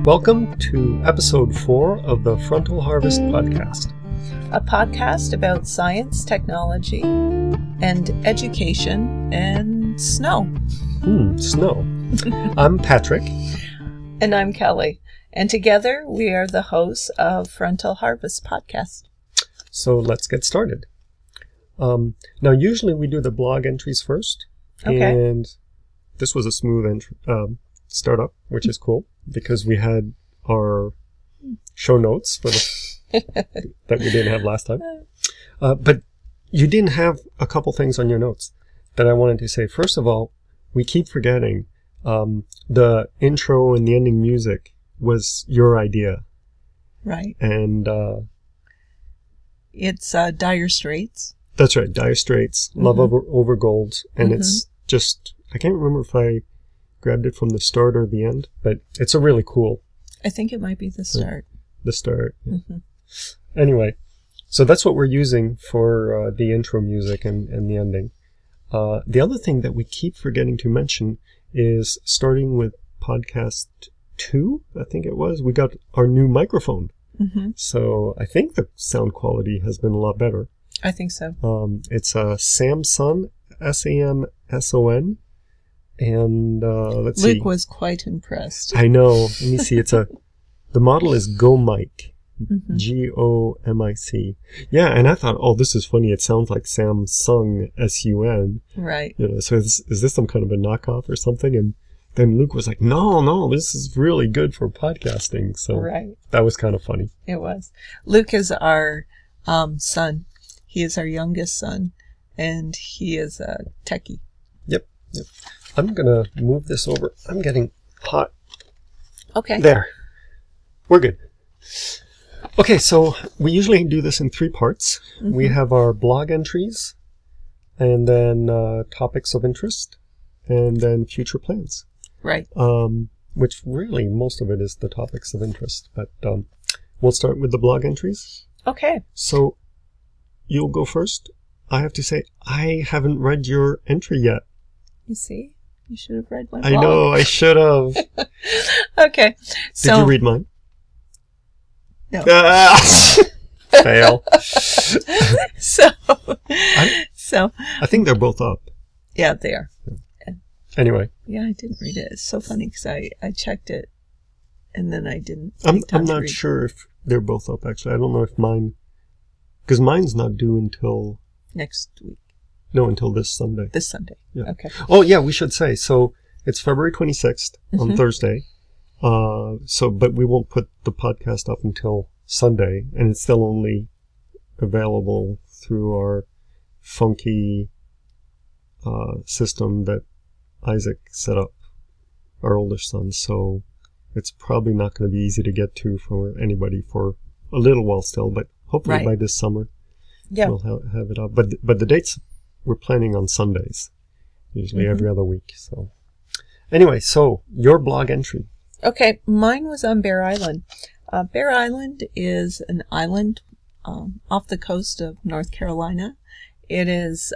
Welcome to episode 4 of the Frontal Harvest podcast. A podcast about science, technology, and education, and snow. Snow. I'm Patrick. And I'm Kelly. And together we are the hosts of Frontal Harvest podcast. So let's get started. Now, usually we do the blog entries first. Okay. And this was a smooth startup, which is cool, because we had our show notes for that we didn't have last time. But you didn't have a couple things on your notes that I wanted to say. First of all, we keep forgetting the intro and the ending music was your idea. Right. And it's Dire Straits. That's right, Dire Straits, Love Over Gold. And it's just, I can't remember if I grabbed it from the start or the end, but it's a really cool. I think it might be the start. The start. Yeah. Anyway, so that's what we're using for the intro music and the ending. The other thing that we keep forgetting to mention is starting with podcast 2, I think it was, we got our new microphone. So I think the sound quality has been a lot better. I think so. It's a Samson, Samson, and let's see. Luke was quite impressed. I know. Let me see. The model is GoMic. GOMIC. Yeah, and I thought, oh, this is funny. It sounds like Samsung, SUN. Right. You know, so is this some kind of a knockoff or something? And then Luke was like, no, this is really good for podcasting. So that was kind of funny. It was. Luke is our son. He is our youngest son, and he is a techie. Yep. I'm going to move this over. I'm getting hot. Okay. There. We're good. Okay, so we usually do this in 3 parts. We have our blog entries, and then topics of interest, and then future plans. Right. Which really, most of it is the topics of interest. But we'll start with the blog entries. Okay. So you'll go first. I have to say, I haven't read your entry yet. You see? You should have read my blog. I know, I should have. Okay. Did you read mine? No. Fail. So I think they're both up. Yeah, they are. Anyway. Yeah, I didn't read it. It's so funny because I checked it and then I didn't. I'm not sure if they're both up, actually. I don't know if mine, because mine's not due until next week. No, until this Sunday. This Sunday. Yeah. Okay. Oh, yeah, we should say. So it's February 26th on Thursday. But we won't put the podcast up until Sunday, and it's still only available through our funky system that Isaac set up, our older son. So it's probably not going to be easy to get to for anybody for a little while still, but hopefully by this summer we'll have it up. But the dates we're planning on Sundays, usually every other week. So anyway, so your blog entry. Okay, mine was on Bear Island. Bear Island is an island off the coast of North Carolina. It is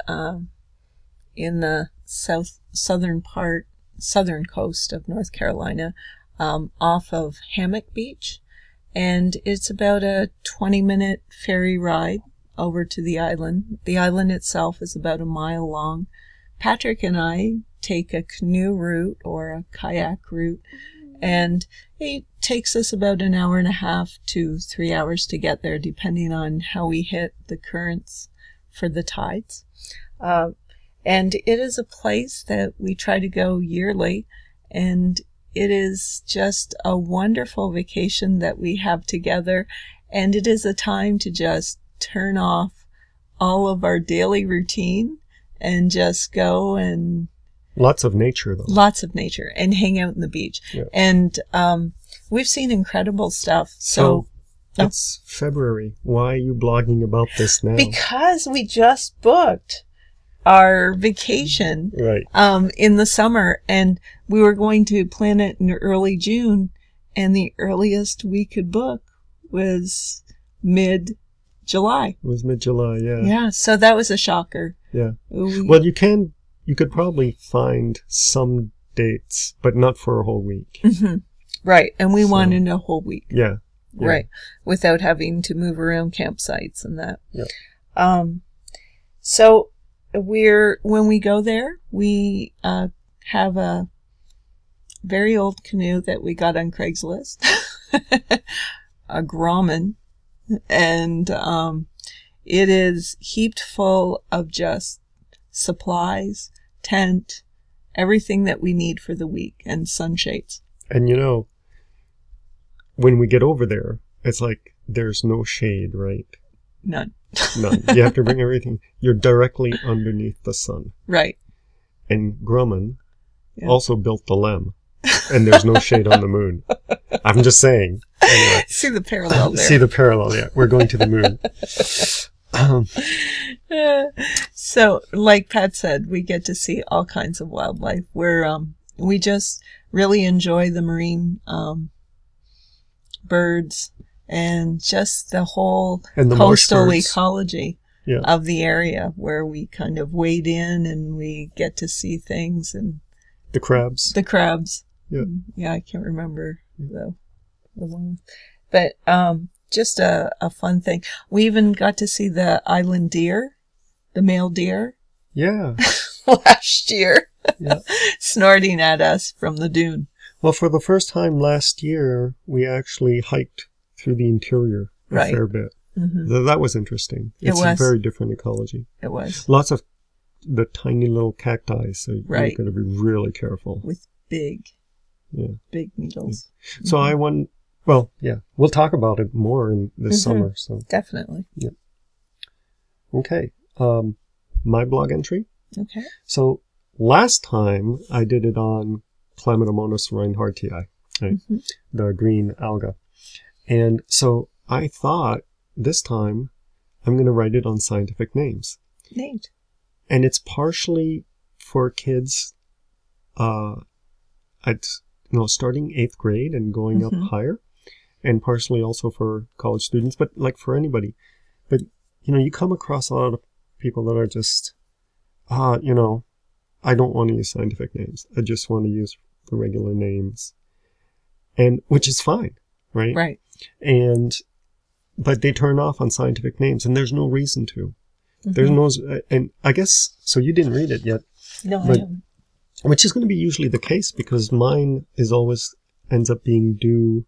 in the southern coast of North Carolina, off of Hammock Beach. And it's about a 20-minute ferry ride over to the island. The island itself is about a mile long. Patrick and I take a canoe route or a kayak route, and it takes us about an hour and a half to 3 hours to get there, depending on how we hit the currents for the tides. And it is a place that we try to go yearly, and it is just a wonderful vacation that we have together, and it is a time to just turn off all of our daily routine and just go and... Lots of nature, though. Lots of nature, and hang out on the beach. Yeah. And we've seen incredible stuff. So it's February. Why are you blogging about this now? Because we just booked our vacation in the summer, and we were going to plan it in early June, and the earliest we could book was mid-July. It was mid-July, yeah. Yeah, so that was a shocker. Yeah. Well, you could probably find some dates, but not for a whole week. Right. And we So- wanted a whole week. Yeah. Yeah. Right. Without having to move around campsites and that. Yeah. So when we go there, we have a very old canoe that we got on Craigslist, a Grumman, and it is heaped full of just supplies, tent, everything that we need for the week, and sunshades. And when we get over there, it's like there's no shade, right? None. None. You have to bring everything. You're directly underneath the sun. Right. And Grumman Yeah. also built the Lem, and there's no shade on the moon. I'm just saying. Anyway. See the parallel there. See the parallel, yeah. We're going to the moon. So, like Pat said, we get to see all kinds of wildlife. We just really enjoy the marine birds and just the whole And the marsh coastal birds. ecology Yeah. of the area, where we kind of wade in and we get to see things, and The crabs. the crabs. Yeah. Yeah, I can't remember the one, but just a fun thing. We even got to see the island deer, the male deer, Yeah. last year, Yeah. snorting at us from the dune. Well, for the first time last year, we actually hiked through the interior a Right. fair bit. Mm-hmm. That was interesting. It It's was. a very different ecology. It was Lots of the tiny little cacti, so Right. you're going to be really careful. with big Yeah. needles. So I won. Well, yeah, we'll talk about it more in this Mhm. summer. So Definitely. okay, my blog entry. Okay. So last time I did it on Chlamydomonas reinhardtii, right? Mm-hmm. The green alga, and so I thought this time I'm going to write it on scientific names, Neat. and it's partially for kids, at starting 8th grade and going up Mhm. higher, and partially also for college students, but like for anybody. But you come across a lot of people that are just, I don't want to use scientific names. I just want to use the regular names, and which is fine, right? Right. But they turn off on scientific names, and there's no reason to. There's Mhm. no, and I guess so. You didn't read it yet, No, but- I haven't. which is going to be usually the case because mine is always ends up being due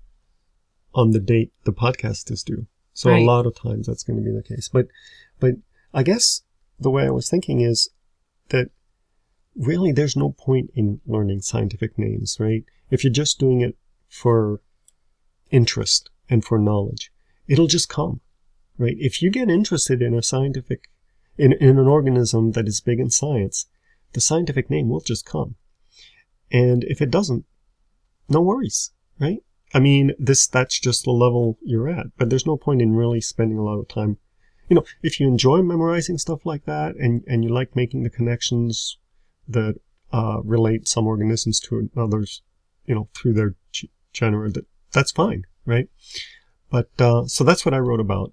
on the date the podcast is due. So Right. a lot of times that's going to be the case. But I guess the way I was thinking is that really there's no point in learning scientific names, right? If you're just doing it for interest and for knowledge, it'll just come, right? If you get interested in in an organism that is big in science, the scientific name will just come. And if it doesn't, no worries, right? I mean, that's just the level you're at, but there's no point in really spending a lot of time. If you enjoy memorizing stuff like that and you like making the connections that relate some organisms to others, through their genera, that's fine, right? But, so that's what I wrote about,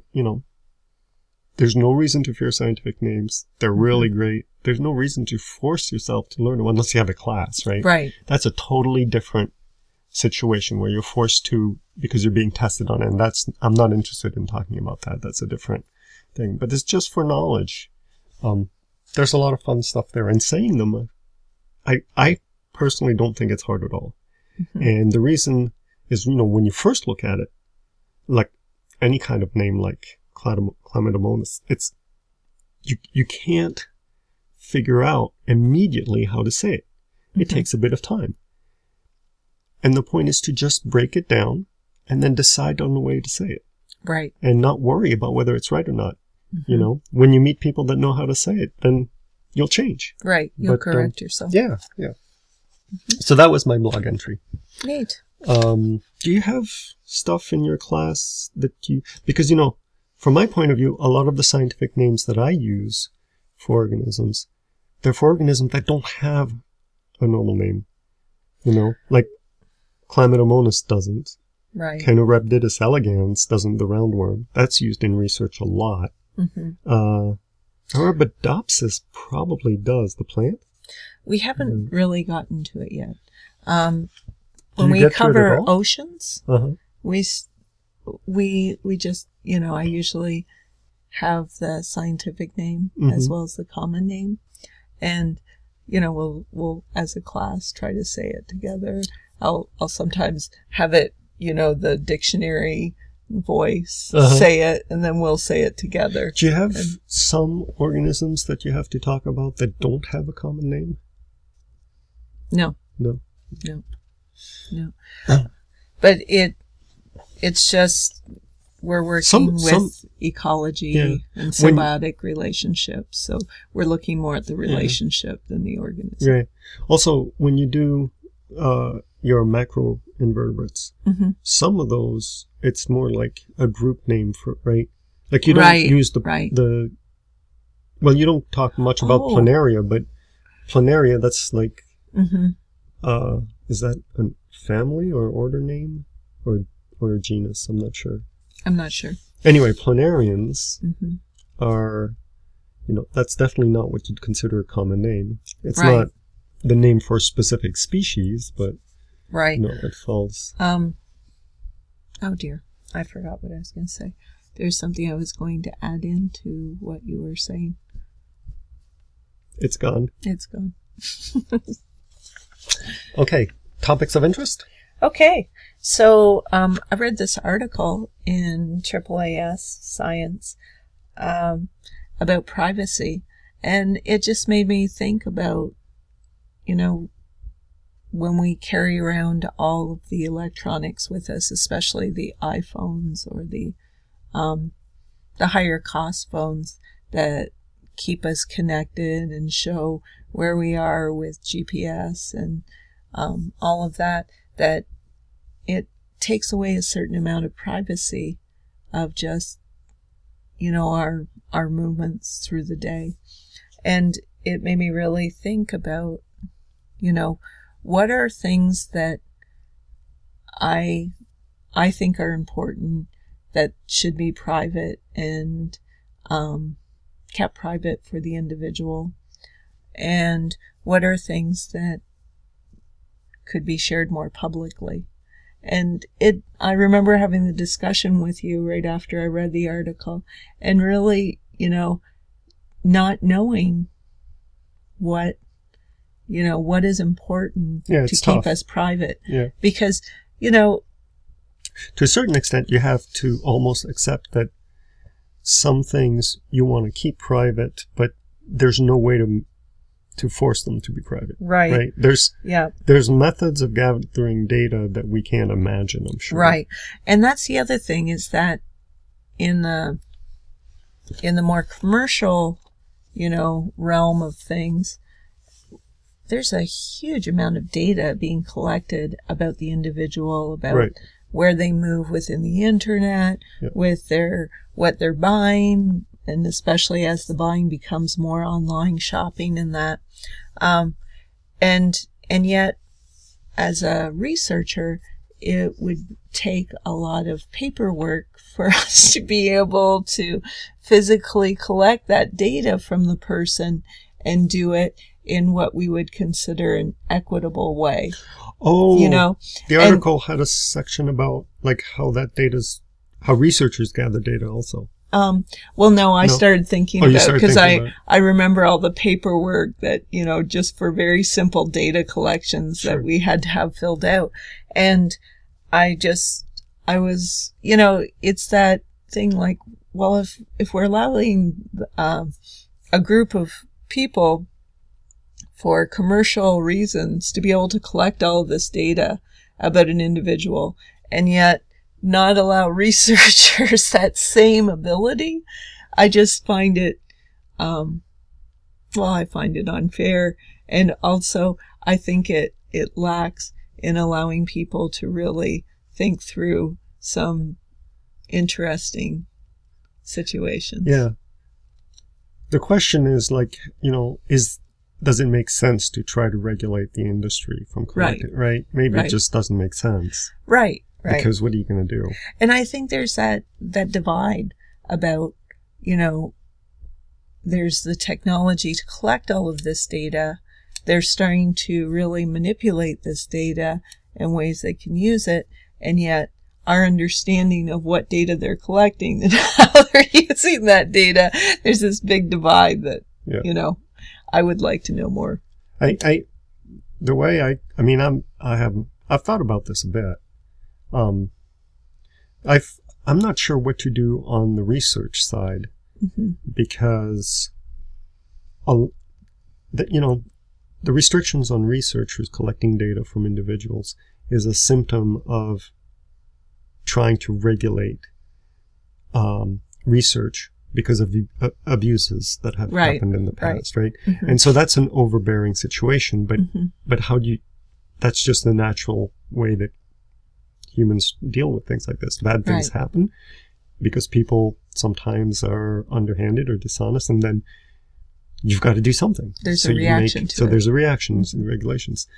there's no reason to fear scientific names. They're really great. There's no reason to force yourself to learn them unless you have a class, right? Right. That's a totally different situation where you're forced to because you're being tested on it. And I'm not interested in talking about that. That's a different thing. But it's just for knowledge. There's a lot of fun stuff there. And saying them, I personally don't think it's hard at all. Mhm. And the reason is, when you first look at it, like any kind of name like Chlamydomonas, you can't figure out immediately how to say it. It Mhm. takes a bit of time. And the point is to just break it down and then decide on the way to say it Right. and not worry about whether it's right or not. Mhm. When you meet people that know how to say it, then you'll change. Right. You'll But, correct yourself. Yeah. So that was my blog entry. Neat. Do you have stuff in your class because from my point of view, a lot of the scientific names that I use for organisms, they're for organisms that don't have a normal name. Like Chlamydomonas doesn't. Right. Caenorhabditis elegans doesn't, the roundworm. That's used in research a lot. Mm-hmm. Arabidopsis probably does, the plant. We haven't really gotten to it yet. when you we get to it at cover all? oceans, Uh-huh. we just, I usually have the scientific name as well as the common name. And, we'll as a class try to say it together. I'll sometimes have it, the dictionary voice say it, and then we'll say it together. Do you have some organisms that you have to talk about that don't have a common name? No. No. But it's just we're working with ecology and symbiotic relationships, so we're looking more at the relationship than the organism. Right. Also, when you do your macro invertebrates, some of those it's more like a group name for Like you don't use the. Well, you don't talk much about planaria, but planaria that's like. Is that a family or order name or a genus? I'm not sure. Anyway, planarians are, that's definitely not what you'd consider a common name. It's not the name for a specific species, but it falls. Oh dear, I forgot what I was going to say. There's something I was going to add into what you were saying. It's gone. It's gone. Okay, topics of interest? Okay, so I read this article in AAAS Science about privacy, and it just made me think about, when we carry around all of the electronics with us, especially the iPhones or the higher cost phones that keep us connected and show where we are with GPS and all of that it takes away a certain amount of privacy of just, our movements through the day. And it made me really think about, what are things that I think are important that should be private and kept private for the individual, and what are things that could be shared more publicly. And I remember having the discussion with you right after I read the article, and really, not knowing what is important to keep us private. Yeah. Because, to a certain extent, you have to almost accept that some things you want to keep private, but there's no way to force them to be private. Right. There's methods of gathering data that we can't imagine, I'm sure. Right. And that's the other thing, is that in the more commercial, realm of things, there's a huge amount of data being collected about the individual, about where they move within the internet, with what they're buying, and especially as the buying becomes more online shopping and that. And yet, as a researcher, it would take a lot of paperwork for us to be able to physically collect that data from the person and do it in what we would consider an equitable way. Oh, the article had a section about how researchers gather data also. Well, no, I started thinking about, because I remember all the paperwork that, just for very simple data collections that we had to have filled out. And I was, it's that thing like, well, if we're allowing a group of people for commercial reasons to be able to collect all of this data about an individual, and yet not allow researchers that same ability, I just find it, I find it unfair. And also, I think it lacks in allowing people to really think through some interesting situations. Yeah. The question is does it make sense to try to regulate the industry from collecting, right? Maybe it just doesn't make sense. Right. Because what are you going to do? And I think there's that divide about, there's the technology to collect all of this data. They're starting to really manipulate this data and ways they can use it, and yet our understanding of what data they're collecting and how they're using that data, there's this big divide that, I would like to know more. I've thought about this a bit. I'm not sure what to do on the research side, because, the restrictions on researchers collecting data from individuals is a symptom of trying to regulate research because of the abuses that have happened in the past, right? And so that's an overbearing situation, but how do you, that's just the natural way that humans deal with things like this. Bad things happen because people sometimes are underhanded or dishonest, and then you've got to do something. There's a reaction to it. So there's a reaction in regulations.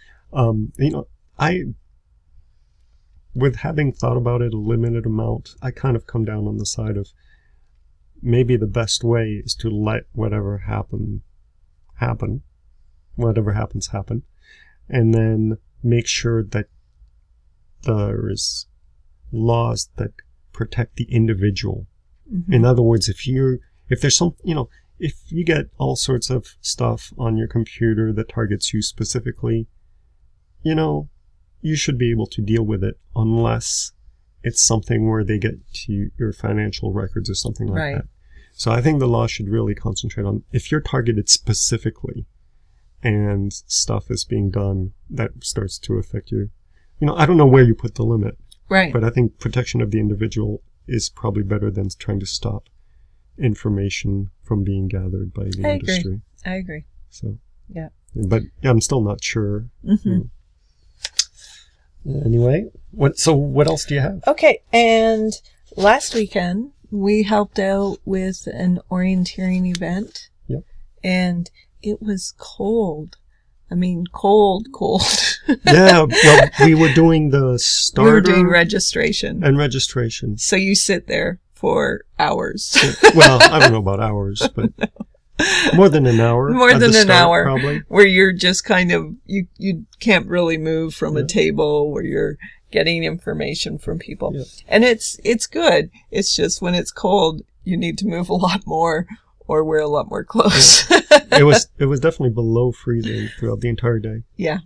With having thought about it a limited amount, I kind of come down on the side of maybe the best way is to let whatever happen, whatever happens happen, and then make sure that there is laws that protect the individual. In other words, if there's some, if you get all sorts of stuff on your computer that targets you specifically, you should be able to deal with it unless it's something where they get to your financial records or something like that. So I think the law should really concentrate on if you're targeted specifically and stuff is being done that starts to affect you. I don't know where you put the limit. Right. But I think protection of the individual is probably better than trying to stop information from being gathered by the industry. I agree. So, yeah. But I'm still not sure. Anyway, what else do you have? Okay, and last weekend we helped out with an orienteering event. Yep. And it was cold. I mean, cold. Yeah, well, we were doing the starter. We were doing registration. And registration. So you sit there for hours. Well, I don't know about hours, but more than an hour. More than an hour. Probably. Where you're just kind of, you can't really move from a table, where you're getting information from people. Yeah. And it's good. It's just when it's cold, you need to move a lot more or wear a lot more clothes. Yeah. It was definitely below freezing throughout the entire day. Yeah.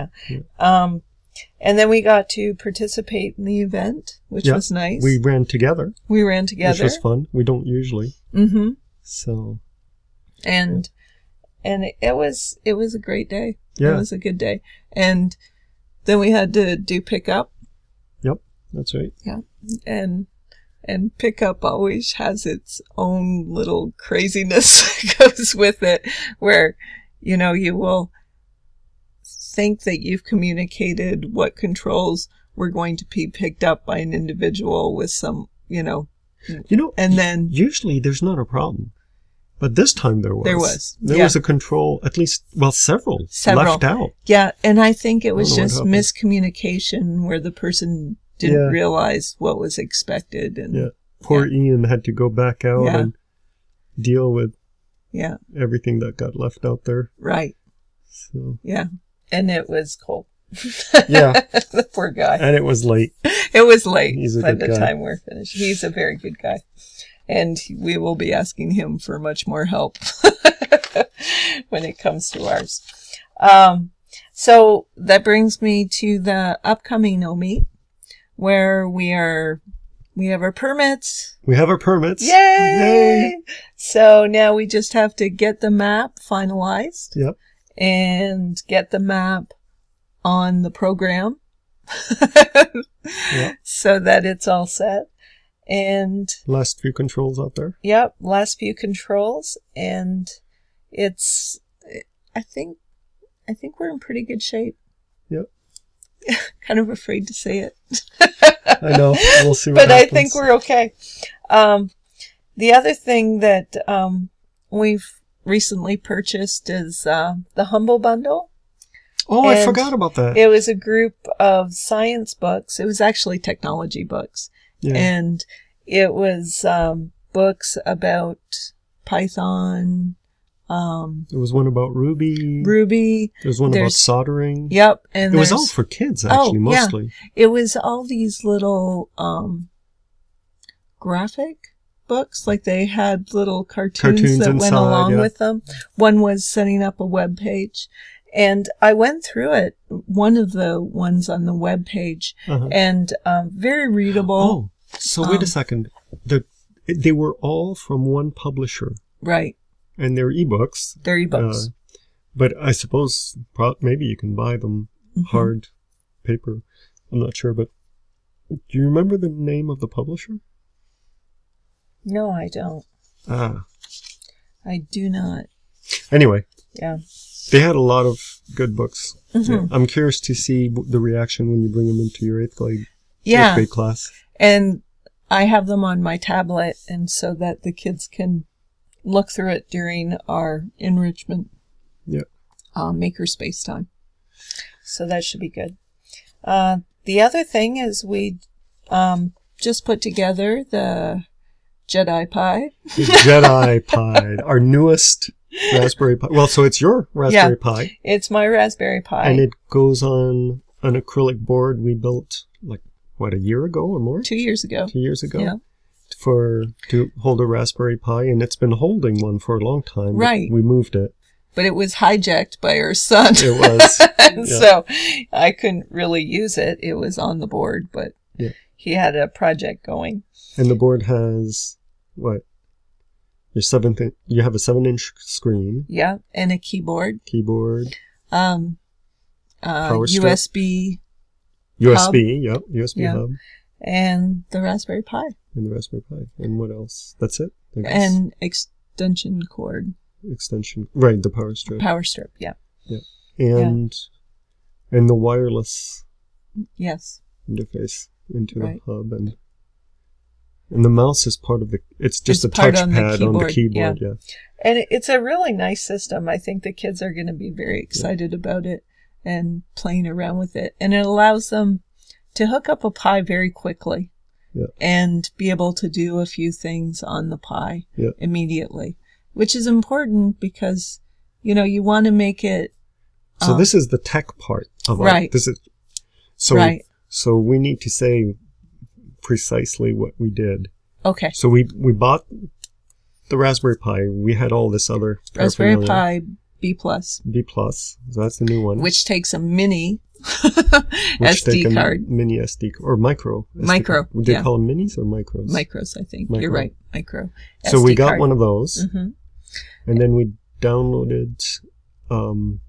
And then we got to participate in the event, which was nice. We ran together. Which was fun. We don't usually. So. And it was a great day. Yeah. It was a good day. And then we had to do pickup. Yep, that's right. Yeah. And pickup always has its own little craziness that goes with it, where, you will think that you've communicated what controls were going to be picked up by an individual with some, and then usually there's not a problem. But this time there was. There was a control, at least, several left out. Yeah, and I think it was just miscommunication where the person didn't realize what was expected. And poor Ian had to go back out and deal with everything that got left out there. Right. So. Yeah, and it was cold. Yeah. The poor guy. And it was late. It was late by the time we're finished. He's a very good guy. And we will be asking him for much more help when it comes to ours. So that brings me to the upcoming OMEET, where we have our permits. We have our permits. Yay! So now we just have to get the map finalized. Yep. And get the map on the program. Yep. So that it's all set. And last few controls out there. Yep, last few controls, and I think we're in pretty good shape. Yep. Kind of afraid to say it. I know. We'll see what happens. But I think we're okay. The other thing that we've recently purchased is the Humble Bundle. Oh, I forgot about that. It was a group of science books. It was actually technology books. Yeah. And it was books about Python, There was one about Ruby. There was one about soldering. Yep. And it was all for kids, actually, mostly. Yeah. It was all these little graphic books. Like they had little cartoons that went along with them. One was setting up a web page. And I went through it, one of the ones on the web page, and very readable. Oh, so wait a second. They were all from one publisher. Right. And they're ebooks. They're ebooks. But I suppose maybe you can buy them hard paper. I'm not sure, but do you remember the name of the publisher? No, I don't. I do not. Anyway. Yeah. They had a lot of good books. Yeah. I'm curious to see the reaction when you bring them into your 8th grade class. And I have them on my tablet, and so that the kids can look through it during our enrichment makerspace time. So that should be good. The other thing is we just put together the Jedi Pi. The Jedi Pi, our newest Raspberry Pi. Well, so it's your Raspberry Pi. It's my Raspberry Pi. And it goes on an acrylic board we built, a year ago or more? 2 years ago. 2 years ago. Yeah. To hold a Raspberry Pi, and it's been holding one for a long time. Right. We moved it. But it was hijacked by our son. It was. And so I couldn't really use it. It was on the board, but he had a project going. And the board has, what? You have a 7-inch screen. Yeah, and a keyboard. Power USB. USB hub. hub. And the Raspberry Pi. And what else? That's it? And extension cord. Right, the power strip. Yeah. And the wireless interface into the hub. And the mouse is part of it's just a touchpad on the keyboard. Yeah. And it's a really nice system. I think the kids are going to be very excited about it and playing around with it. And it allows them to hook up a Pi very quickly and be able to do a few things on the Pi immediately, which is important because, you want to make it. So this is the tech part of it. This is So we need to say precisely what we did. Okay. So we bought the Raspberry Pi. We had all this other Raspberry Pi B+. So that's the new one. Which takes a mini SD card. Mini SD or micro. Micro. Would they call them minis or micros? Micros, I think. Micro. You're right. Micro. So we got one of those. And then we downloaded the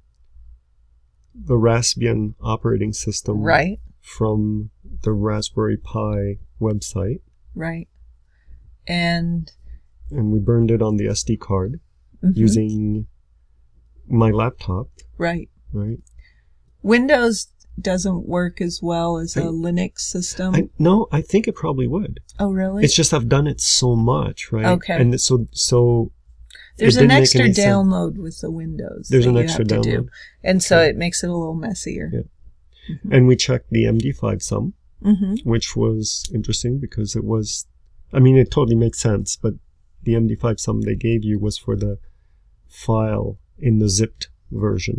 Raspbian operating system. Right. From the Raspberry Pi website. Right. And we burned it on the SD card using my laptop. Right. Right. Windows doesn't work as well as a Linux system. No, I think it probably would. Oh, really? It's just I've done it so much, right? Okay. And so there's an extra download with the Windows. There's an extra download. And so it makes it a little messier. Yeah. And we checked the MD5 sum, which was interesting because it totally makes sense, but the MD5 sum they gave you was for the file in the zipped version.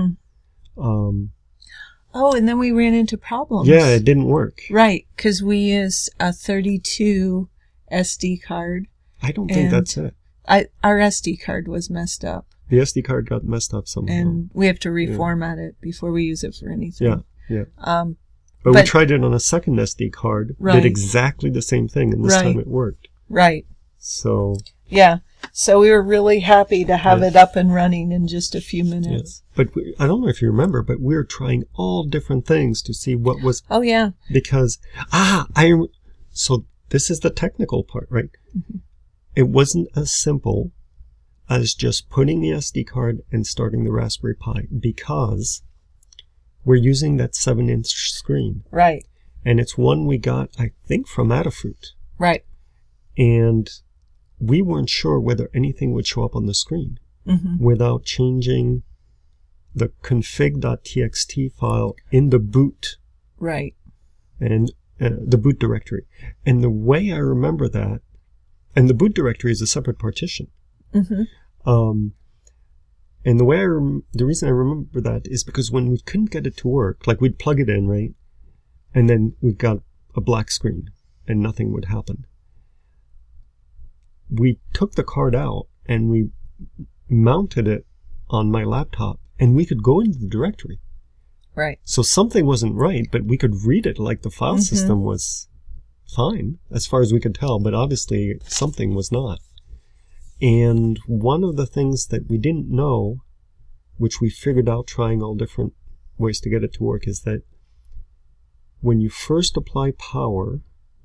And then we ran into problems. Yeah, it didn't work. Right, because we used a 32 SD card. I don't think that's it. Our SD card was messed up. The SD card got messed up somehow. And we have to reformat it before we use it for anything. Yeah. But we tried it on a second SD card, did exactly the same thing, and this time it worked. Right. So. Yeah. So we were really happy to have it up and running in just a few minutes. Yeah. But I don't know if you remember, but we were trying all different things to see what was. Oh, yeah. Because, so this is the technical part, right? It wasn't as simple as just putting the SD card and starting the Raspberry Pi because we're using that 7-inch screen. Right. And it's one we got, I think, from Adafruit. Right. And we weren't sure whether anything would show up on the screen without changing the config.txt file in the boot. Right. And the boot directory. And the way I remember that, and the boot directory is a separate partition. And the way the reason I remember that is because when we couldn't get it to work, like we'd plug it in, right? And then we got a black screen and nothing would happen. We took the card out and we mounted it on my laptop and we could go into the directory. Right. So something wasn't right, but we could read it like the file system was fine as far as we could tell, but obviously something was not. And one of the things that we didn't know, which we figured out trying all different ways to get it to work, is that when you first apply power,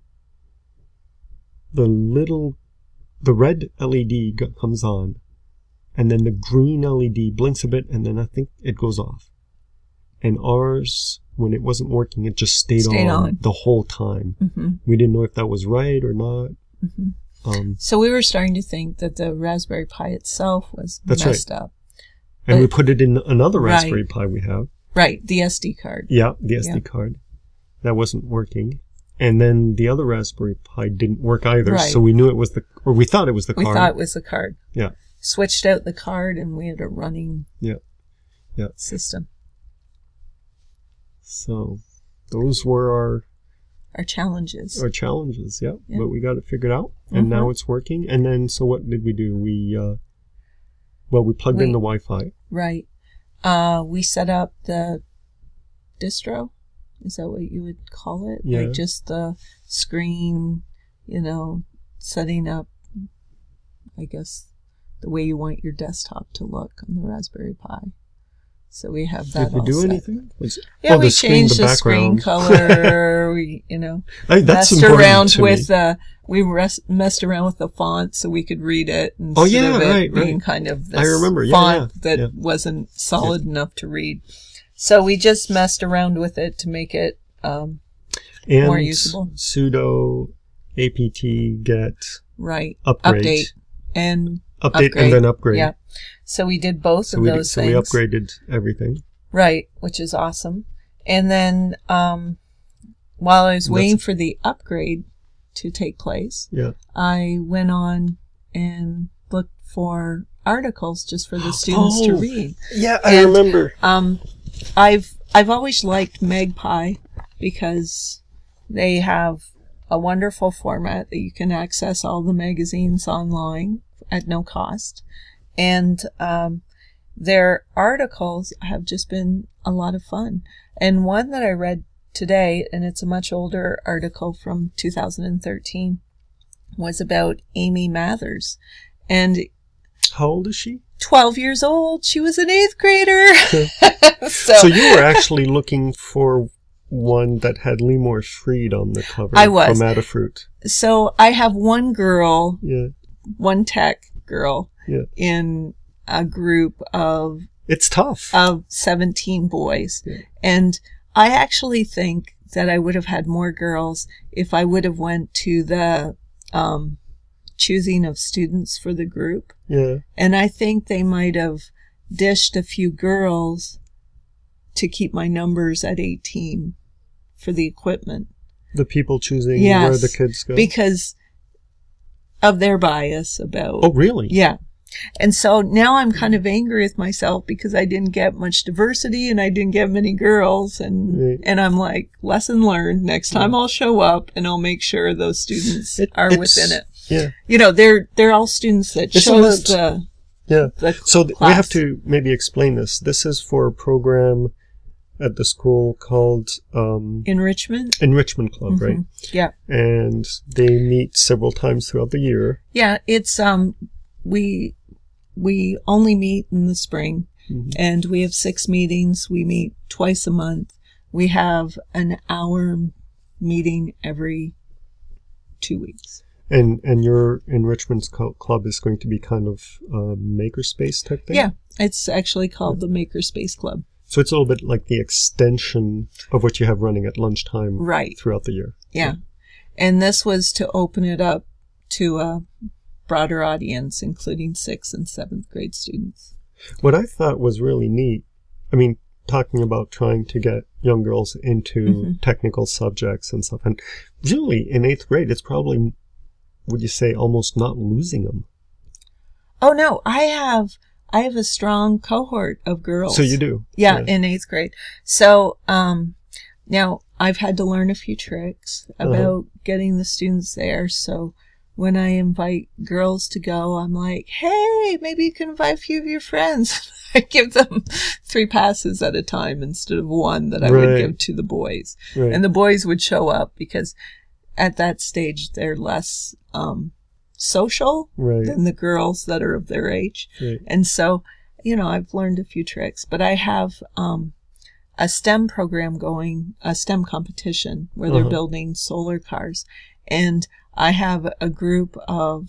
the red LED comes on, and then the green LED blinks a bit, and then I think it goes off. And ours, when it wasn't working, it just stayed on the whole time. Mm-hmm. We didn't know if that was right or not. Mm-hmm. So we were starting to think that the Raspberry Pi itself was messed up. And we put it in another Raspberry Pi we have. Right, the SD card. Yeah, the SD card. That wasn't working. And then the other Raspberry Pi didn't work either. Right. So we knew it was we thought it was the card. We thought it was the card. Yeah. Switched out the card and we had a running system. So those were our challenges. Our challenges, yeah. But we got it figured out, and now it's working. And then, so what did we do? We plugged in the Wi-Fi. Right. We set up the distro. Is that what you would call it? Yeah. Like just the screen, setting up, I guess, the way you want your desktop to look on the Raspberry Pi. So we have that. Did we do anything? We changed the screen color. We, that's messed around with messed around with the font so we could read it instead of it being kind of this font that wasn't solid enough to read. So we just messed around with it to make it more usable. Sudo apt get update and then upgrade. Yeah. So we did both of those things. So we upgraded everything. Right, which is awesome. And then while I was waiting for the upgrade to take place, I went on and looked for articles just for the students to read. Yeah, I remember. I've always liked MagPi because they have a wonderful format that you can access all the magazines online at no cost. And their articles have just been a lot of fun. And one that I read today, and it's a much older article from 2013, was about Amy Mathers. And how old is she? 12 years old. She was an 8th grader. So you were actually looking for one that had Lemur Freed on the cover. I was. From Adafruit. So I have one girl, one tech girl, in a group of... It's tough. Of 17 boys. Yeah. And I actually think that I would have had more girls if I would have went to the choosing of students for the group. Yeah. And I think they might have dished a few girls to keep my numbers at 18 for the equipment. The people choosing where the kids go? Because of their bias about... Oh, really? Yeah. And so now I'm kind of angry with myself because I didn't get much diversity and I didn't get many girls. And I'm like, lesson learned. Next time I'll show up and I'll make sure those students are within it. Yeah. They're all students that chose the So class. We have to maybe explain this. This is for a program at the school called Enrichment Club, right? Yeah. And they meet several times throughout the year. Yeah, it's we only meet in the spring, and we have 6 meetings. We meet twice a month. We have an hour meeting every 2 weeks. And your Enrichment Club is going to be kind of a makerspace type thing? Yeah, it's actually called the Makerspace Club. So it's a little bit like the extension of what you have running at lunchtime throughout the year. Yeah. And this was to open it up to a broader audience, including 6th and 7th grade students. What I thought was really neat, I mean, talking about trying to get young girls into technical subjects and stuff, and really in 8th grade, it's probably, would you say, almost not losing them? Oh no, I have a strong cohort of girls. So you do? Yeah, in 8th grade. So, now I've had to learn a few tricks about getting the students there. So when I invite girls to go, I'm like, hey, maybe you can invite a few of your friends. I give them 3 passes at a time instead of 1 that I would give to the boys. Right. And the boys would show up because at that stage they're less social than the girls that are of their age. Right. And so, I've learned a few tricks, but I have a STEM program going, a STEM competition where they're building solar cars. And I have a group of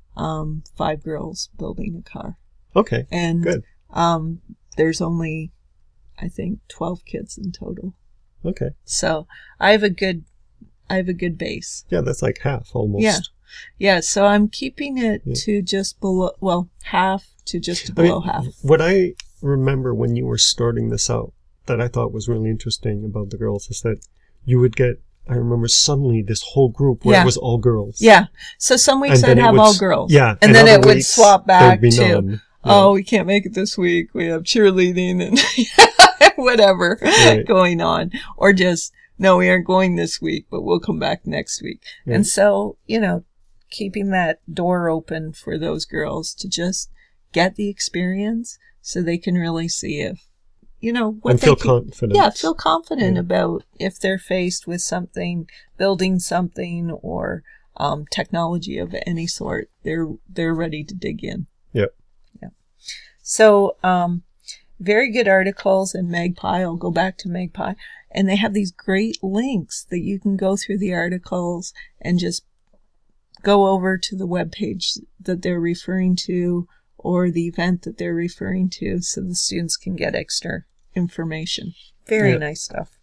5 girls building a car. Okay. And good. There's only, I think, 12 kids in total. Okay. So I have a good base. Yeah, that's like half almost. Yeah. Yeah, so I'm keeping it to just below, half to just below half. What I remember when you were starting this out that I thought was really interesting about the girls is that you would get, I remember suddenly this whole group where it was all girls. Yeah. So some weeks I'd have all girls. Yeah. And then it would swap back to, none. Oh, we can't make it this week. We have cheerleading and whatever going on. Or just, no, we aren't going this week, but we'll come back next week. Right. And so, keeping that door open for those girls to just get the experience so they can really see if, what and feel confident. Yeah, feel confident about if they're faced with something, building something or technology of any sort. They're ready to dig in. Yep. Yeah. So, very good articles in Magpie. I'll go back to Magpie. And they have these great links that you can go through the articles and just go over to the webpage that they're referring to or the event that they're referring to so the students can get extra information. Very nice stuff.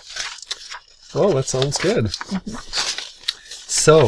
Well, that sounds good. So,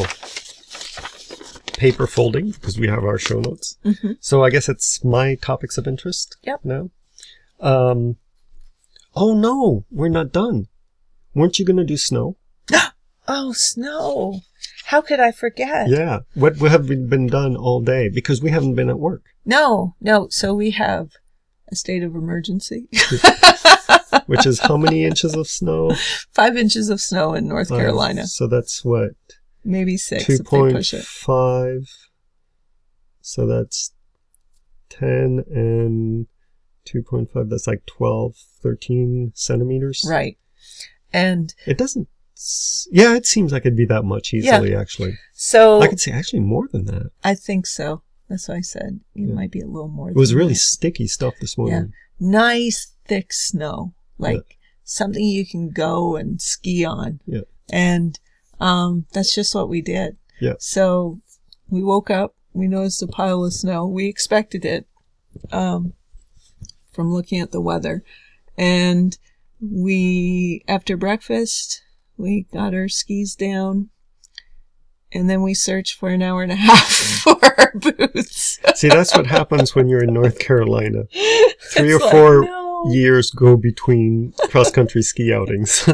paper folding, because we have our show notes. So I guess it's my topics of interest now. Oh no, we're not done. Weren't you going to do snow? Oh, snow. How could I forget? Yeah. What have been done all day? Because we haven't been at work. No. So we have a state of emergency. Which is how many inches of snow? 5 inches of snow in North Carolina. So that's what? Maybe 6 if they push it. 2.5. So that's 10 and 2.5. That's like 12, 13 centimeters. Right. And it doesn't. Yeah, it seems like it'd be that much easily, actually. So I could say actually more than that. I think so. That's what I said. It might be a little more. It was really sticky stuff this morning. Yeah. Nice, thick snow. Like something you can go and ski on. Yeah. And that's just what we did. Yeah. So we woke up. We noticed a pile of snow. We expected it from looking at the weather. And after breakfast, we got our skis down, and then we searched for an hour and a half for our boots. See, that's what happens when you're in North Carolina. 3 or 4 years go between cross-country ski outings.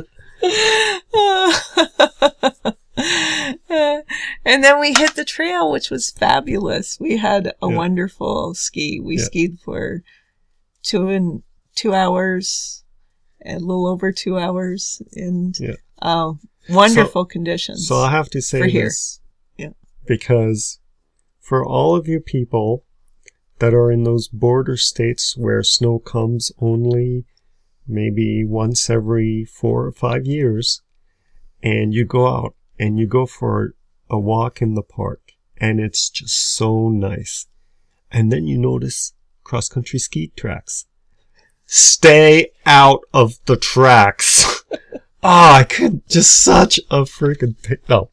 And then we hit the trail, which was fabulous. We had a wonderful ski. We skied for 2 hours, a little over 2 hours, and wonderful conditions. So I have to say this, because for all of you people that are in those border states where snow comes only maybe once every 4 or 5 years, and you go out and you go for a walk in the park, and it's just so nice, and then you notice cross-country ski tracks. Stay out of the tracks. I could just such a freaking no.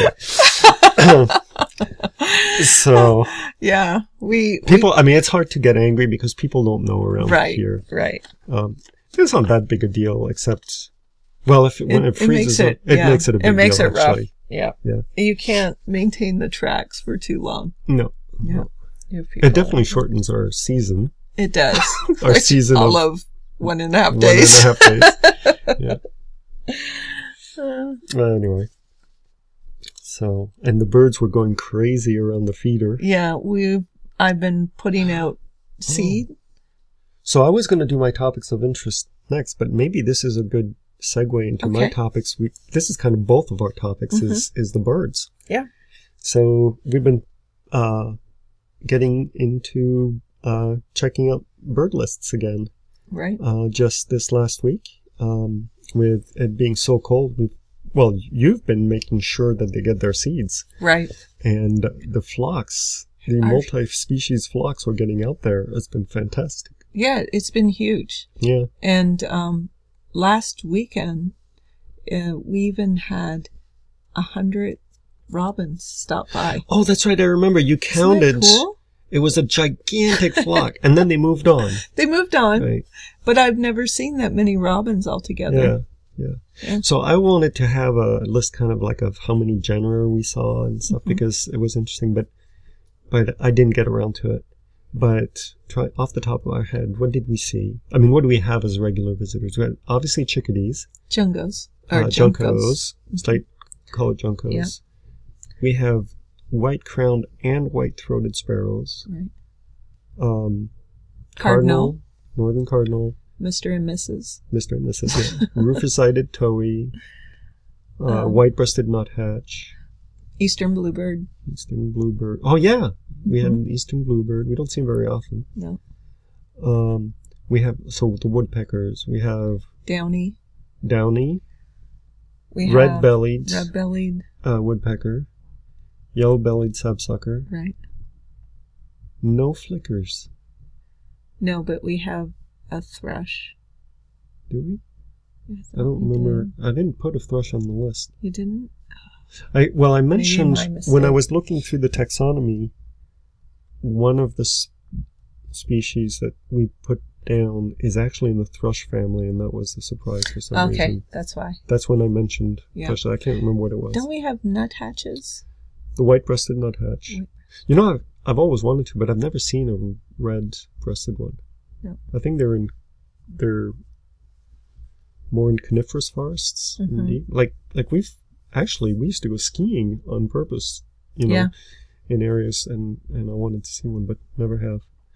Okay. So yeah, people. I mean, it's hard to get angry because people don't know around here. Right. It's not that big a deal, except when it freezes, it makes it a big deal. It makes it rough. Actually. Yeah. You can't maintain the tracks for too long. No. It definitely shortens our season. It does. Our season of 1.5 days. 1.5 days. Yeah. Anyway. So, and the birds were going crazy around the feeder. Yeah, I've been putting out seed. So I was going to do my topics of interest next, but maybe this is a good segue into my topics. This is kind of both of our topics is the birds. Yeah. So we've been getting into checking out bird lists again. Right. Just this last week, with it being so cold, you've been making sure that they get their seeds. Right. And the flocks, the multi-species flocks we're getting out there has been fantastic. Yeah, it's been huge. Yeah. And last weekend, we even had 100 robins stop by. Oh, that's right. I remember you counted. Isn't that cool? It was a gigantic flock, and then they moved on. They moved on, right. But I've never seen that many robins altogether. Yeah. So I wanted to have a list kind of like of how many genera we saw and stuff because it was interesting, but I didn't get around to it. But off the top of our head, what did we see? I mean, what do we have as regular visitors? We had obviously chickadees. Juncos. Juncos. Call it juncos. Yeah. We have white-crowned and white-throated sparrows. Right. Cardinal. Northern cardinal. Mr. and Mrs. Mr. and Mrs. Yeah. Rufous-sided towhee. White-breasted nuthatch. Eastern bluebird. Eastern bluebird. Oh, yeah. We had an eastern bluebird. We don't see them very often. No. We have, the woodpeckers. We have... Downy. We have red-bellied. Woodpecker. Yellow-bellied sapsucker. Right. No flickers. No, but we have a thrush. Do we? I don't remember. I didn't put a thrush on the list. You didn't? I mentioned when I was looking through the taxonomy, one of the species that we put down is actually in the thrush family, and that was a surprise for some reason. Okay, that's why. That's when I mentioned thrush. I can't remember what it was. Don't we have nuthatches? The white-breasted nuthatch. You know, I've always wanted to, but I've never seen a red-breasted one. No. I think they're more in coniferous forests. Indeed. Like we used to go skiing on purpose, in areas, and I wanted to see one, but never have.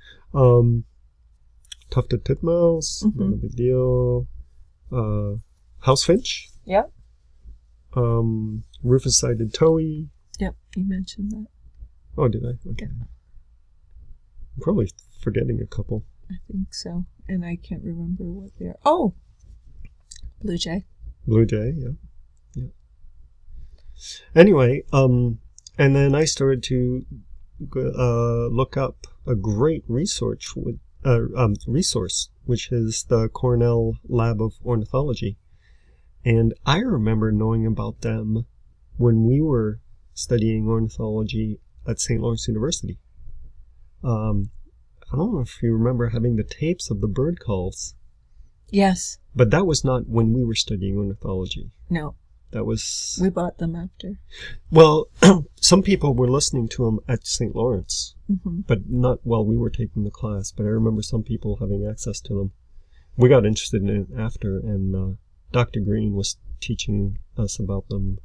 Tufted titmouse, not a big deal. House finch. Yep. Rufous-sided towhee. Yep, you mentioned that. Oh, did I? Okay. Yeah. I'm probably forgetting a couple. I think so, and I can't remember what they are. Oh, blue jay. Blue jay, yeah. Anyway, and then I started to look up a great resource, which is the Cornell Lab of Ornithology, and I remember knowing about them when we were studying ornithology at St. Lawrence University. I don't know if you remember having the tapes of the bird calls. Yes. But that was not when we were studying ornithology. No. That was... We bought them after. Well, some people were listening to them at St. Lawrence, but not while we were taking the class. But I remember some people having access to them. We got interested in it after, and Dr. Green was teaching us about them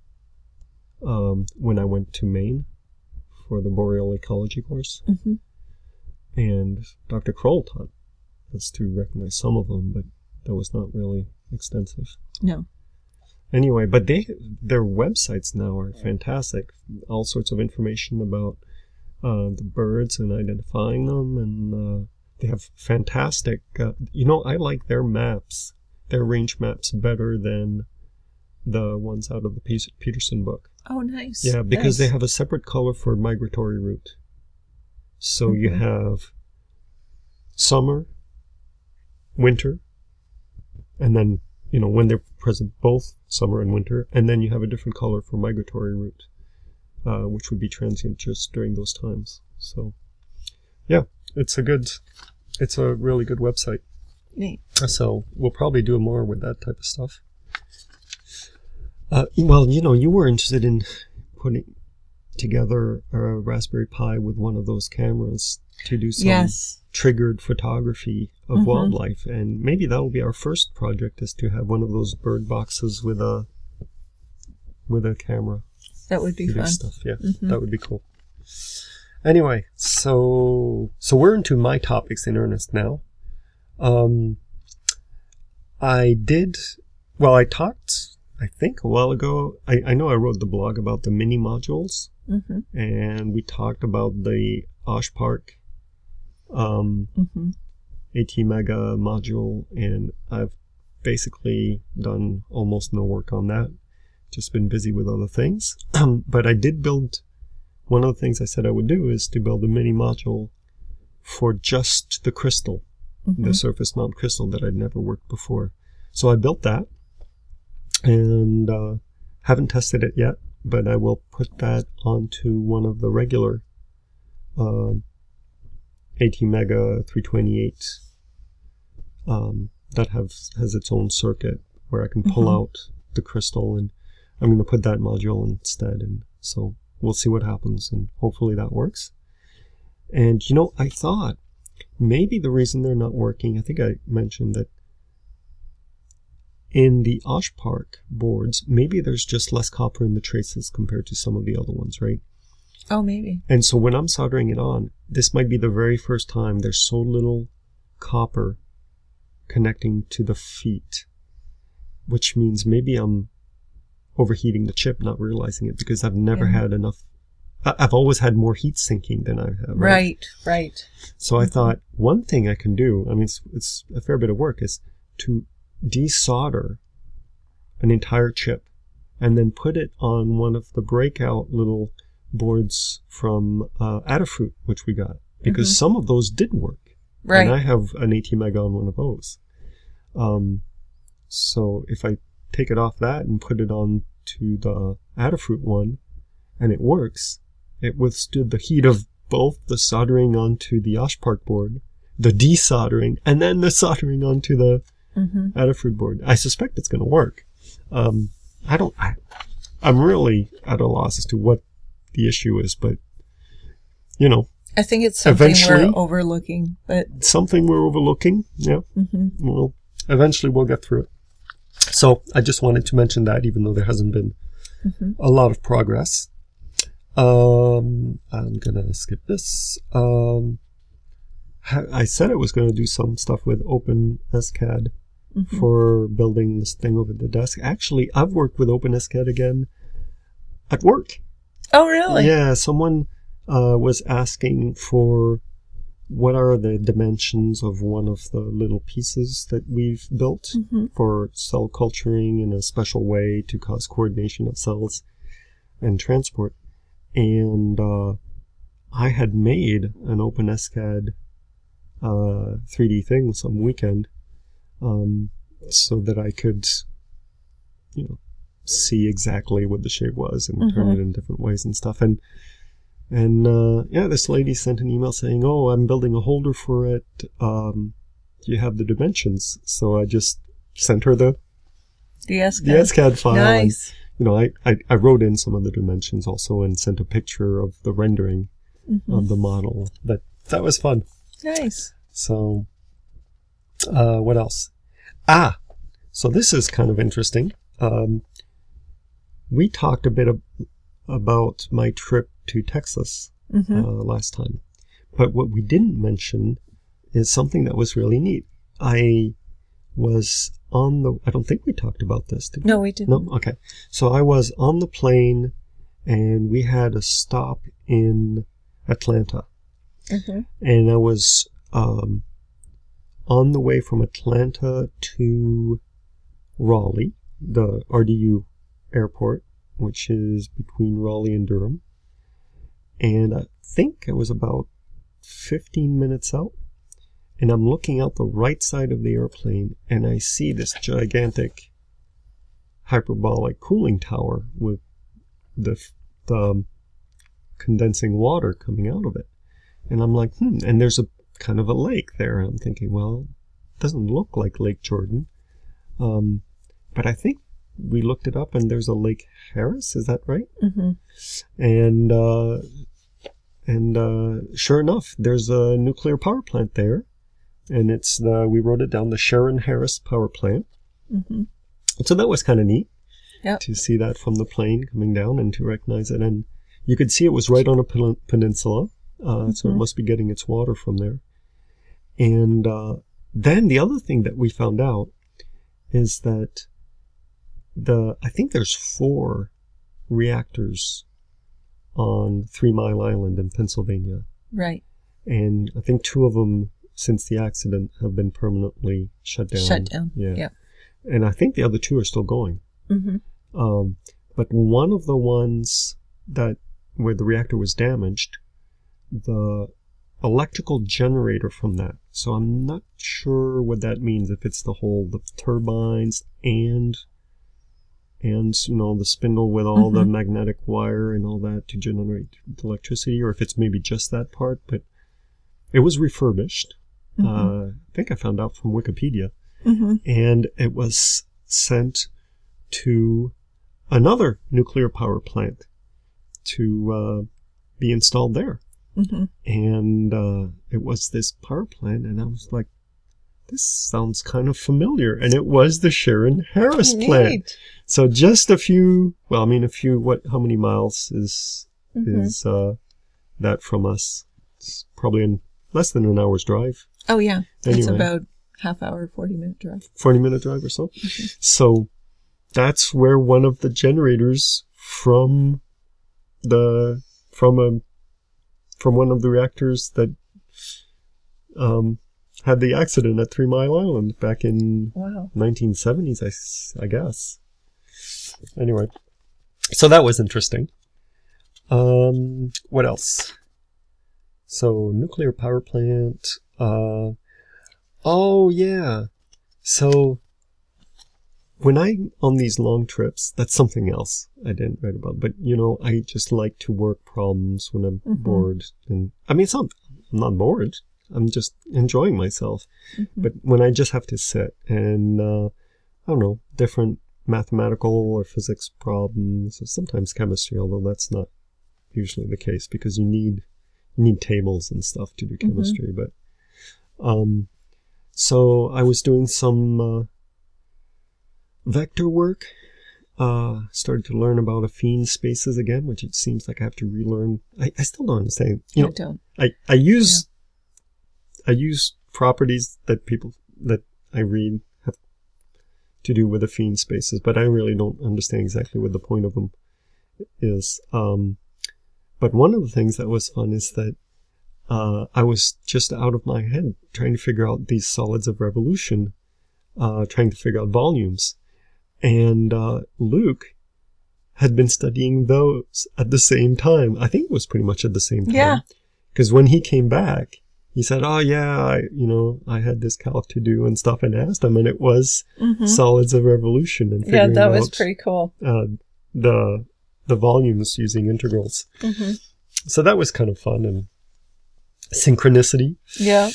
when I went to Maine for the boreal ecology course. And Dr. Kroll taught us to recognize some of them, but that was not really extensive. No. Anyway, but their websites now are fantastic. All sorts of information about the birds and identifying them, and they have fantastic... I like their maps, their range maps, better than the ones out of the Peterson book. Oh, nice. Yeah, because they have a separate color for migratory route. So you have summer, winter, and then, when they're present, both summer and winter, and then you have a different color for migratory route, which would be transient just during those times. So, yeah, it's a really good website. Neat. So we'll probably do more with that type of stuff. You were interested in putting together a Raspberry Pi with one of those cameras to do some triggered photography of wildlife, and maybe that'll be our first project, is to have one of those bird boxes with a camera. That would be fun. Stuff. Yeah, that would be cool. Anyway, so we're into my topics in earnest now. I talked, I think a while ago, I know I wrote the blog about the mini modules, and we talked about the OshPark ATmega module, and I've basically done almost no work on that. Just been busy with other things. But I did build, one of the things I said I would do is to build a mini module for just the crystal, the surface mount crystal that I'd never worked before. So I built that, and haven't tested it yet, but I will put that onto one of the regular ATmega 328 that has its own circuit where I can pull out the crystal, and I'm going to put that module instead, and so we'll see what happens, and hopefully that works. And I thought maybe the reason they're not working, I think I mentioned that in the OshPark boards, maybe there's just less copper in the traces compared to some of the other ones, right? Oh, maybe. And so when I'm soldering it on, this might be the very first time there's so little copper connecting to the feet, which means maybe I'm overheating the chip, not realizing it, because I've never had enough. I've always had more heat sinking than I have. Right. So I thought one thing I can do, I mean, it's a fair bit of work, is to desolder an entire chip and then put it on one of the breakout little boards from Adafruit, which we got, because some of those did work. Right. And I have an ATmega on one of those. So if I take it off that and put it on to the Adafruit one, and it works, it withstood the heat of both the soldering onto the OshPark board, the desoldering, and then the soldering onto the Adafruit board. I suspect it's going to work. I'm really at a loss as to what the issue is, but I think it's something we're overlooking. Yeah. Well, eventually we'll get through it. So I just wanted to mention that, even though there hasn't been a lot of progress. I'm gonna skip this. I said I was going to do some stuff with OpenSCAD for building this thing over the desk. Actually, I've worked with OpenSCAD again at work. Oh, really? Yeah, someone was asking for what are the dimensions of one of the little pieces that we've built for cell culturing in a special way to cause coordination of cells and transport. And I had made an OpenSCAD 3D thing some weekend so that I could, see exactly what the shape was and turn it in different ways and stuff. And this lady sent an email saying, "Oh, I'm building a holder for it. Do you have the dimensions?" So I just sent her the SCAD file. Nice. And, I wrote in some of the dimensions also and sent a picture of the rendering of the model. But that was fun. Nice. So, what else? So this is kind of interesting. We talked a bit about my trip to Texas last time. But what we didn't mention is something that was really neat. I was I don't think we talked about this, did we? No, we didn't. No? Okay. So I was on the plane, and we had a stop in Atlanta. And I was on the way from Atlanta to Raleigh, the RDU airport, which is between Raleigh and Durham. And I think I was about 15 minutes out. And I'm looking out the right side of the airplane, and I see this gigantic hyperbolic cooling tower with the condensing water coming out of it. And I'm like, and there's a kind of a lake there. And I'm thinking, well, it doesn't look like Lake Jordan. But I think we looked it up, and there's a Lake Harris. Is that right? And sure enough, there's a nuclear power plant there. And it's we wrote it down, the Sharon Harris Power Plant. So that was kind of neat to see that from the plane coming down and to recognize it. And you could see it was right on a peninsula. So it must be getting its water from there. And then the other thing that we found out is that I think there's 4 reactors on 3 Mile Island in Pennsylvania. Right. And I think 2 of them, since the accident, have been permanently shut down. Shut down. Yeah. And I think the other 2 are still going. But one of the ones where the reactor was damaged, the electrical generator from that. So I'm not sure what that means, if it's the turbines and the spindle with all the magnetic wire and all that to generate electricity, or if it's maybe just that part. But it was refurbished. I think I found out from Wikipedia. And it was sent to another nuclear power plant to be installed there. And it was this power plant, and I was like, this sounds kind of familiar. And it was the Sharon Harris plant. So just how many miles is that from us? It's probably in less than an hour's drive. Oh, yeah. Anyway. It's about half hour, 40-minute drive. 40-minute drive or so. So that's where one of the generators from one of the reactors that had the accident at 3 Mile Island back in 1970s, I guess. Anyway, so that was interesting. What else? So nuclear power plant. Oh yeah. So when I'm on these long trips, that's something else I didn't write about. But I just like to work problems when I'm bored. And I mean, I'm not bored. I'm just enjoying myself. But when I just have to sit and I don't know, different mathematical or physics problems, or sometimes chemistry, although that's not usually the case because you need tables and stuff to do chemistry. But so I was doing some vector work. Started to learn about affine spaces again, which it seems like I have to relearn. I still don't understand. I don't. I use properties that I read have to do with affine spaces, but I really don't understand exactly what the point of them is. But one of the things that was fun is that I was just out of my head trying to figure out these solids of revolution, trying to figure out volumes. And Luke had been studying those at the same time. I think it was pretty much at the same time. Yeah. Because when he came back, he said, oh yeah, I had this calc to do and stuff, and asked him, and it was solids of revolution and figuring that was out, pretty cool. The volumes using integrals. So that was kind of fun, and synchronicity. Yeah.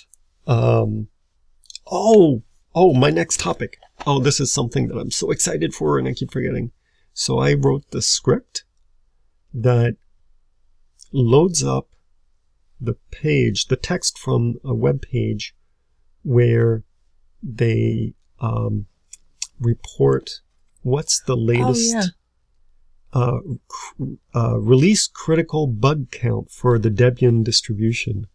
My next topic. Oh, this is something that I'm so excited for and I keep forgetting. So I wrote the script that loads up the text from a web page where they report what's the latest release critical bug count for the Debian distribution.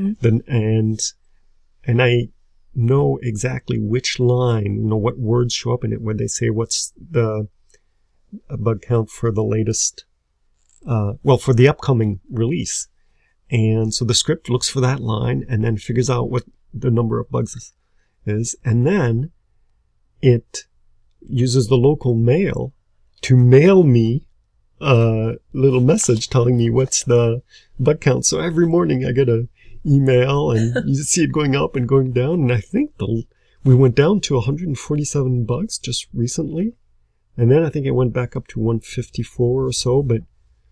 And I know exactly which line, what words show up in it when they say what's the bug count for the latest, for the upcoming release. And so the script looks for that line and then figures out what the number of bugs is. And then it uses the local mail to mail me a little message telling me what's the bug count. So every morning I get a email and you see it going up and going down. And I think we went down to 147 bugs just recently. And then I think it went back up to 154 or so, but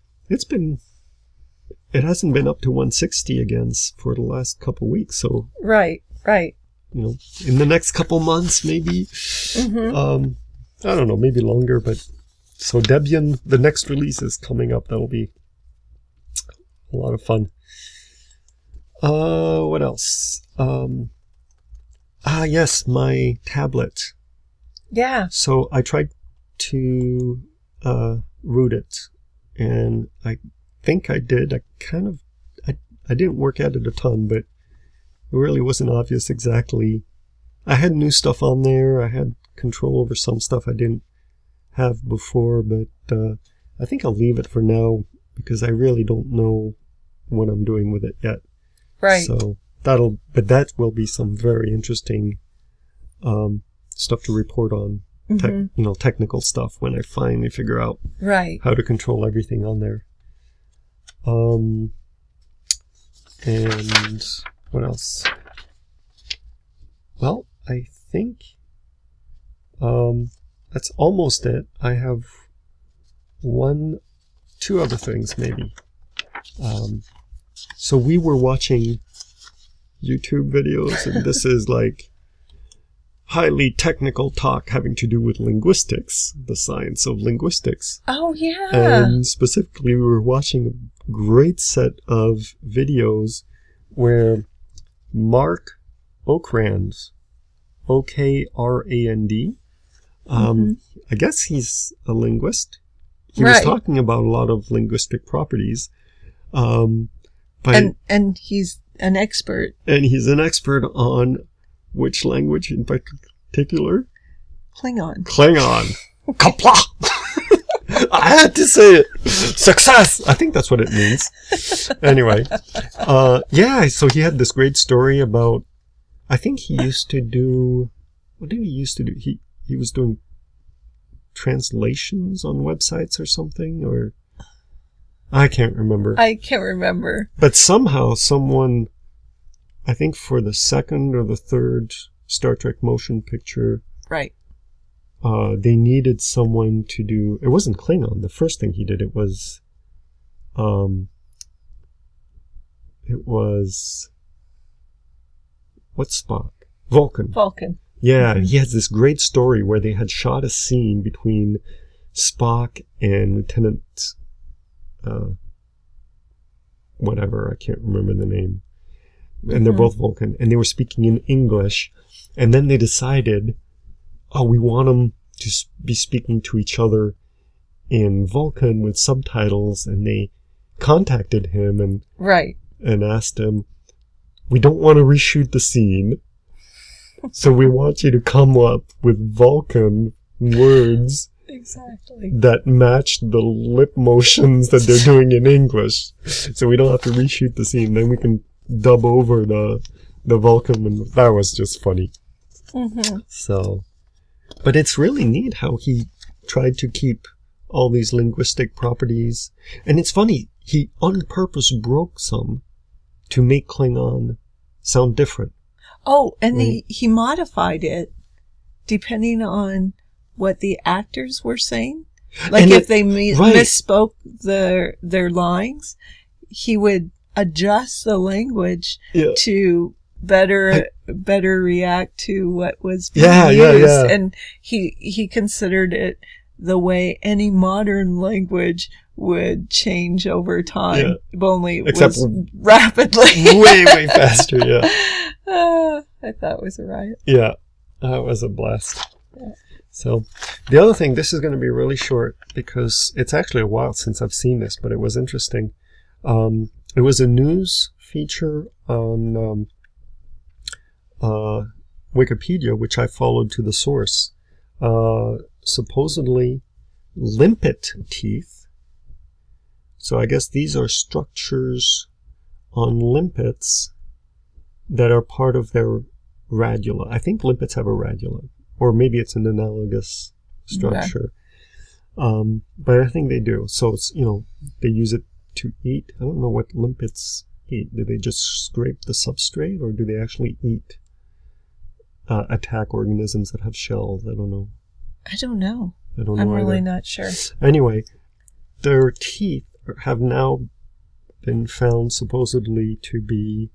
it hasn't been up to 160 again for the last couple weeks. So right. In the next couple months, maybe, I don't know, maybe longer, but so Debian, the next release is coming up. That'll be a lot of fun. What else? Yes, my tablet. Yeah. So I tried to root it, and I think I did. I I didn't work at it a ton, but it really wasn't obvious exactly. I had new stuff on there. I had control over some stuff I didn't have before, but I think I'll leave it for now because I really don't know what I'm doing with it yet. Right. So that will be some very interesting stuff to report on. Technical stuff when I finally figure out how to control everything on there. And what else? Well, I think that's almost it. I have two other things maybe. So we were watching YouTube videos, and this is like highly technical talk having to do with linguistics, the science of linguistics. Oh, yeah. And specifically, we were watching a great set of videos where Mark Okrand, Okrand, I guess he's a linguist. He was talking about a lot of linguistic properties. And he's an expert. And he's an expert on which language in particular? Klingon. Kapla! I had to say it. Success! I think that's what it means. Anyway. So he had this great story about, I think he used to do, what did he used to do? He was doing translations on websites or something, or I can't remember. But somehow someone, I think for the second or the third Star Trek motion picture, they needed someone to do. It wasn't Klingon. The first thing he did, it was what's Spock? Vulcan. Yeah, he has this great story where they had shot a scene between Spock and Lieutenant whatever, I can't remember the name. And they're both Vulcan, and they were speaking in English, and then they decided, we want them to be speaking to each other in Vulcan with subtitles, and they contacted him and asked him, we don't want to reshoot the scene, so we want you to come up with Vulcan words that match the lip motions that they're doing in English, so we don't have to reshoot the scene. Then we can dub over the Vulcan, and that was just funny. So, but it's really neat how he tried to keep all these linguistic properties, and it's funny, he on purpose broke some to make Klingon sound different. Oh, and he modified it depending on what the actors were saying. Like if they misspoke their lines, he would adjust the language to better react to what was being used. And he considered it the way any modern language would change over time, only it was rapidly. way faster, I thought it was a riot. Yeah, that was a blast. Yeah. So, the other thing, this is going to be really short because it's actually a while since I've seen this, but it was interesting. It was a news feature on Wikipedia, which I followed to the source. Supposedly, limpet teeth. So I guess these are structures on limpets that are part of their radula. I think limpets have a radula, or maybe it's an analogous structure. But I think they do. So it's, they use it to eat. I don't know what limpets eat. Do they just scrape the substrate, or do they actually eat, attack organisms that have shells? I don't know. I'm really not sure. Anyway, their teeth have now been found supposedly to be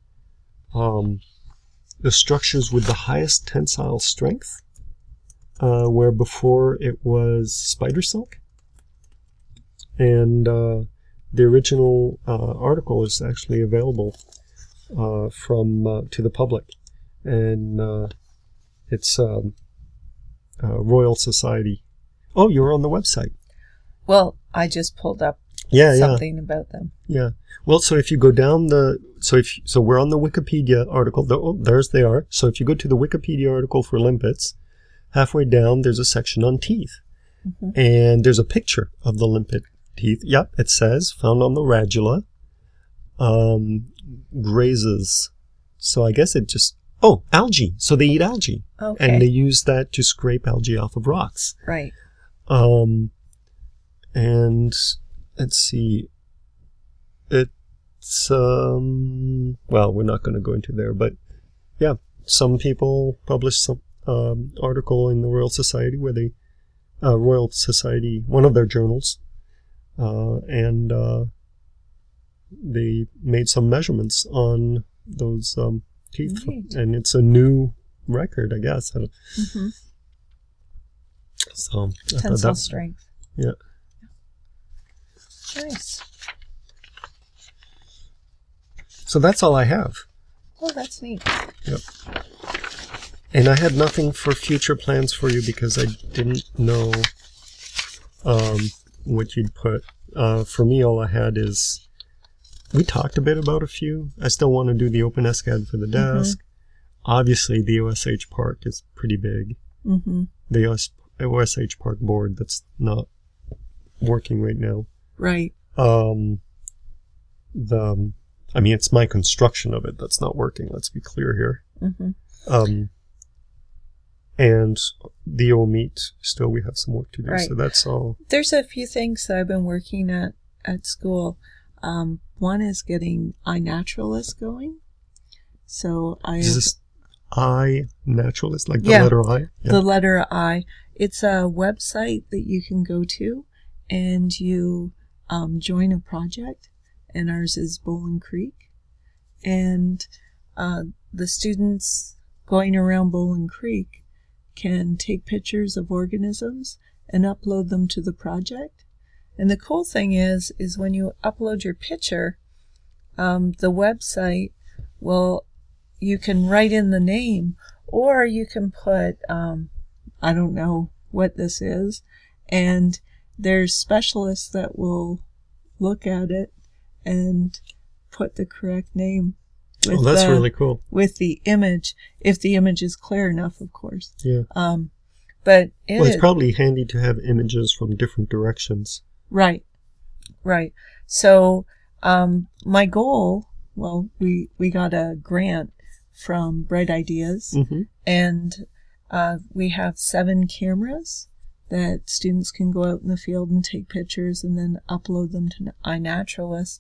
the structures with the highest tensile strength, where before it was spider silk. And the original article is actually available to the public, and it's Royal Society. Oh, you're on the website. Well, I just pulled up Yeah, something about them. yeah. Well, so if you go down so we're on the Wikipedia article. There's they are. So if you go to the Wikipedia article for limpets, halfway down there's a section on teeth, and there's a picture of the limpet teeth. Yep, it says found on the radula, grazes. So I guess it just algae. So they eat algae, Okay. and they use that to scrape algae off of rocks. Right. And let's see, it's well, we're not going to go into there, but yeah, some people published some article in the Royal Society where they Royal Society, one of their journals, and they made some measurements on those teeth, Right. and it's a new record, I guess. So I thought Tensile strength. yeah. Nice. So that's all I have. Oh, that's neat. Yep. And I had nothing for future plans for you because I didn't know what you'd put. For me, all I had is, we talked a bit about a few. I still want to do the Open SCAD for the desk. Obviously, the OSH Park is pretty big. The OSH Park board that's not working right now. Right. I mean, it's my construction of it that's not working. Let's be clear here. And the OMEET, still we have some work to do. Right. So that's all. There's a few things that I've been working at school. One is getting iNaturalist going. So Is this iNaturalist, like the Yeah. letter I? Yeah. the letter I. It's a website that you can go to, and you join a project. And ours is Bowling Creek, and the students going around Bowling Creek can take pictures of organisms and upload them to the project. And the cool thing is when you upload your picture, the website you can write in the name, or you can put, I don't know what this is, and there's specialists that will look at it and put the correct name with that's really cool. with the image, if the image is clear enough, of course. Yeah. But It's probably handy to have images from different directions. Right. So my goal, we got a grant from Bright Ideas, and we have 7 cameras that students can go out in the field and take pictures and then upload them to iNaturalist.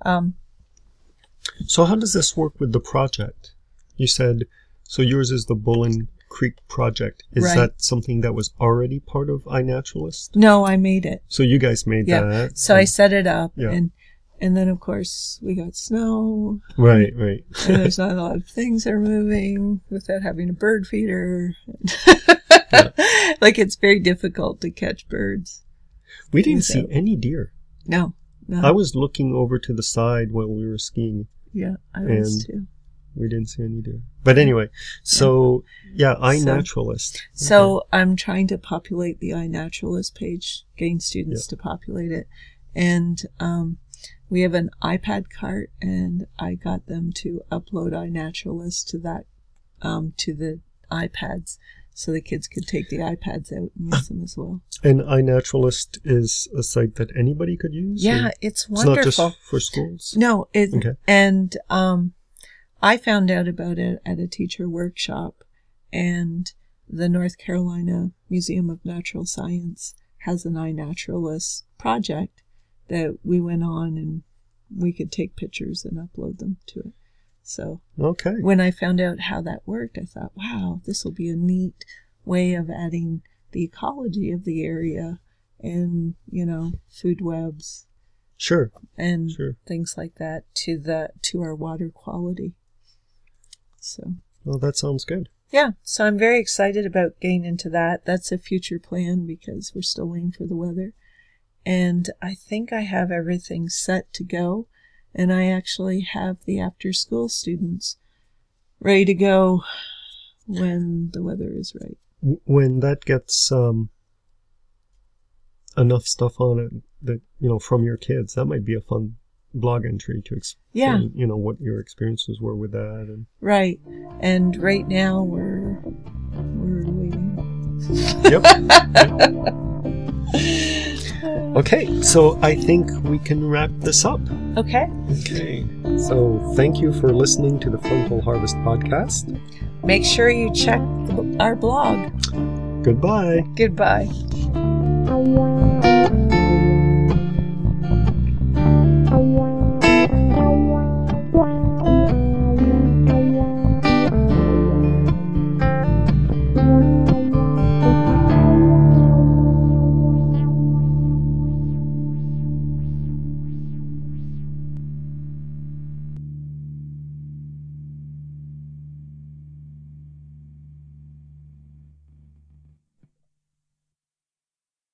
So how does this work with the project? You said, so yours is the Bowling Creek project. Is Right. that something that was already part of iNaturalist? No, I made it. So you guys made Yeah. that. So I set it up, Yeah. and then of course we got snow. Right. And there's not a lot of things that are moving without having a bird feeder. Like, it's very difficult to catch birds. We didn't see So- any deer. No. I was looking over to the side while we were skiing. Yeah, I was And- too. We didn't see any deer. But anyway, so yeah, iNaturalist. So I'm trying to populate the iNaturalist page, getting students to populate it. And we have an iPad cart, and I got them to upload iNaturalist to that, to the iPads, so the kids could take the iPads out and use them as well. And iNaturalist is a site that anybody could use? Yeah, Or it's it's wonderful. not just for schools? No, Okay. and I found out about it at a teacher workshop, and the North Carolina Museum of Natural Science has an iNaturalist project that we went on, and we could take pictures and upload them to it. So Okay. when I found out how that worked, I thought, wow, this will be a neat way of adding the ecology of the area and, food webs Sure. and Sure. things like that to our water quality. So Well, that sounds good. yeah, so I'm very excited about getting into that. That's a future plan because we're still waiting for the weather. And I think I have everything set to go. And I actually have the after school students ready to go when the weather is right. When that gets enough stuff on it that, from your kids. That might be a fun blog entry to explain, what your experiences were with that. And right. And right now we're waiting. Yep. Okay, so I think we can wrap this up. Okay. Okay. So thank you for listening to the Frontal Harvest podcast. Make sure you check our blog. Goodbye. Goodbye.